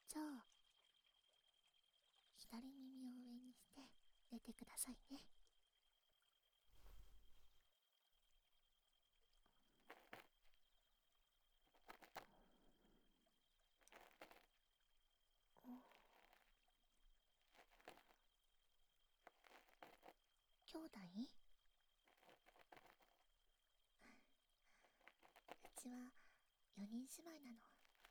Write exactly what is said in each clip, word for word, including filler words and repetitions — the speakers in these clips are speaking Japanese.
じゃあ、左耳を上にして寝てくださいね。兄弟？うちはよにん姉妹なの。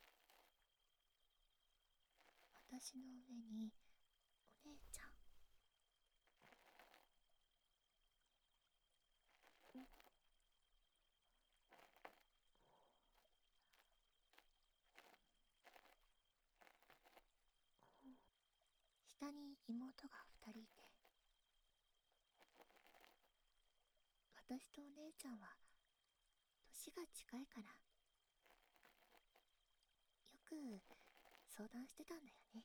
私の上にお姉ちゃん。下に妹がふたりいて、私とお姉ちゃんは年が近いから、よく相談してたんだよね。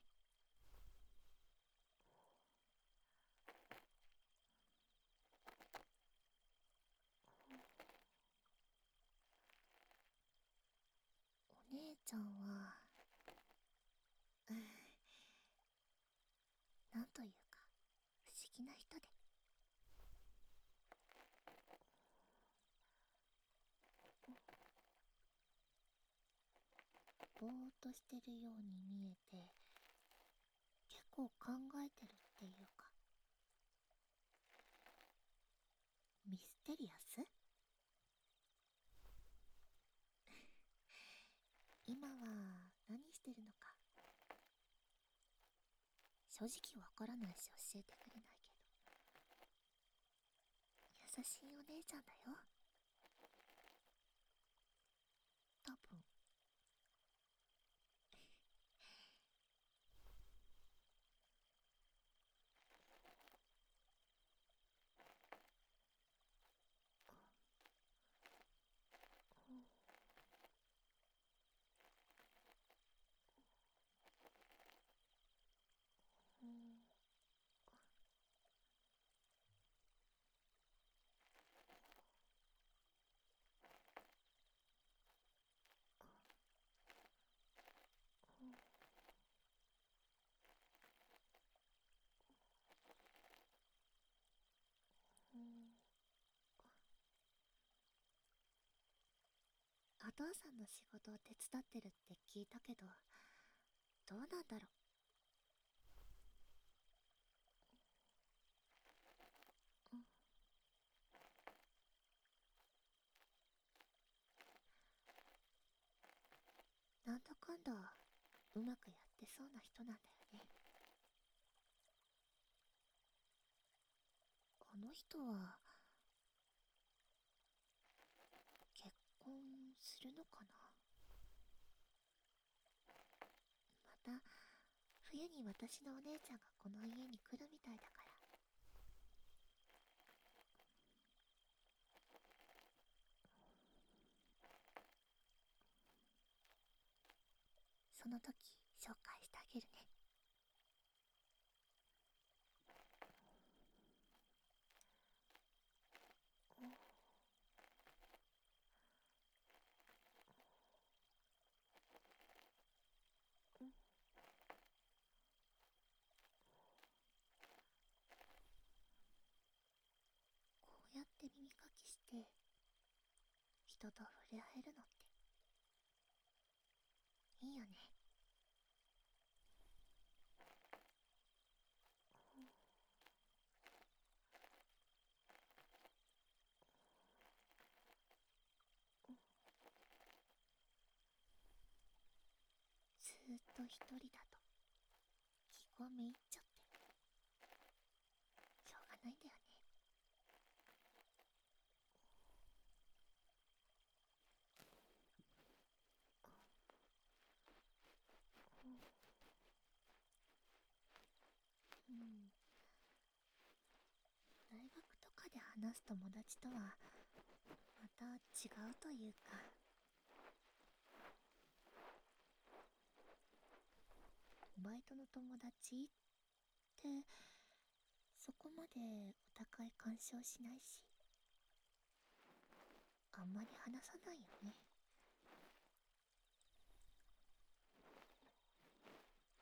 お姉ちゃんは、うん、なんというか不思議な人で、ぼーっとしてるように見えて、結構考えてるっていうか、ミステリアス？今は何してるのか正直わからないし教えてくれないけど、優しいお姉ちゃんだよ、多分。うん、うん、お父さんの仕事を手伝ってるって聞いたけど、どうなんだろう。うん、なんだかんだうまくやってそうな人なんだよね。あの人は結婚するのかな。また冬に私のお姉ちゃんがこの家に来るみたいだから、その時紹介してあげるね。こうやって耳かきして人と触れ合えるのっていいよね。ずーっと一人だと気がめいっちゃってしょうがないんだよね。うん、大学とかで話す友達とはまた違うというか、バイトの友達ってそこまでお互い干渉しないし、あんまり話さないよね。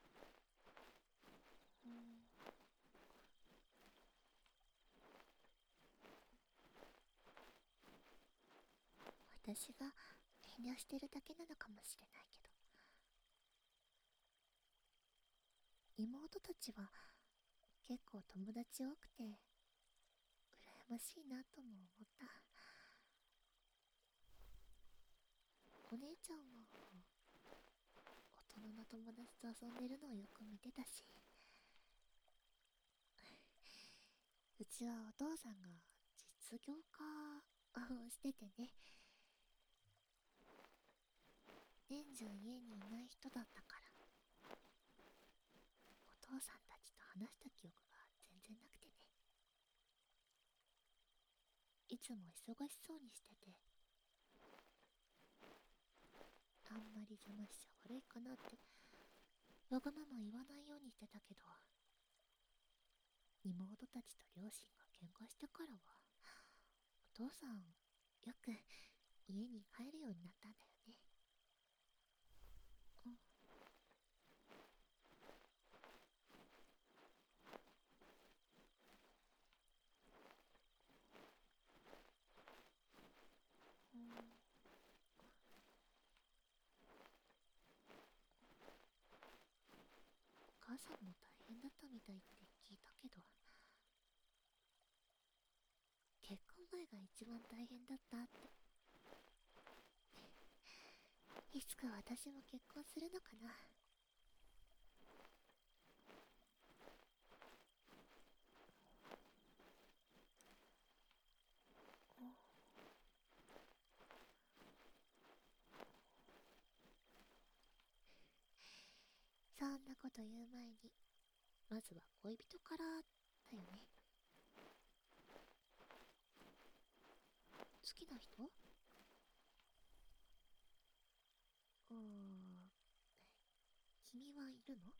私が遠慮してるだけなのかもしれないけど、妹たちは結構友達多くて羨ましいなとも思った。お姉ちゃんも大人の友達と遊んでるのをよく見てたし、うちはお父さんが実業家をしててね、年中家にいない人だったから、お父さんたちと話した記憶が全然なくてね。いつも忙しそうにしてて、あんまり邪魔しちゃ悪いかなってわがまま言わないようにしてたけど、妹たちと両親が喧嘩してからはお父さんよく家に帰るようになったんだよね。うん。うん。お母さんも大変だったみたいって聞いたけど、結婚前が一番大変だったって。いつか私も結婚するのかな。うん。そんなこと言う前に、まずは恋人からだよね。好きな人？うーん。君はいるの？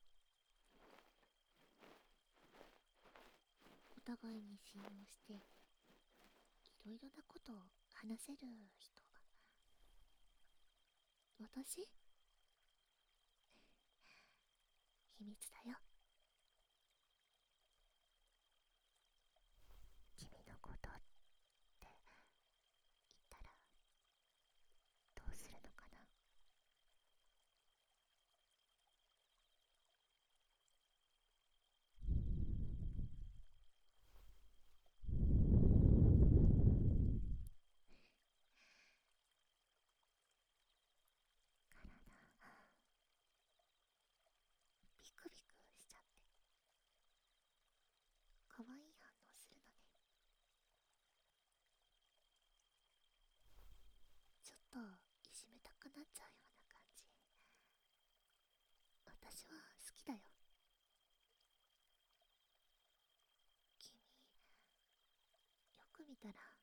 お互いに信用していろいろなことを話せる人。私？秘密だよ。君のことって言ったらどうするのかな。体ビクビクしちゃって可愛い反応するのね。ちょっといじめたくなっちゃうような感じ。私は好きだよ。君よく見たら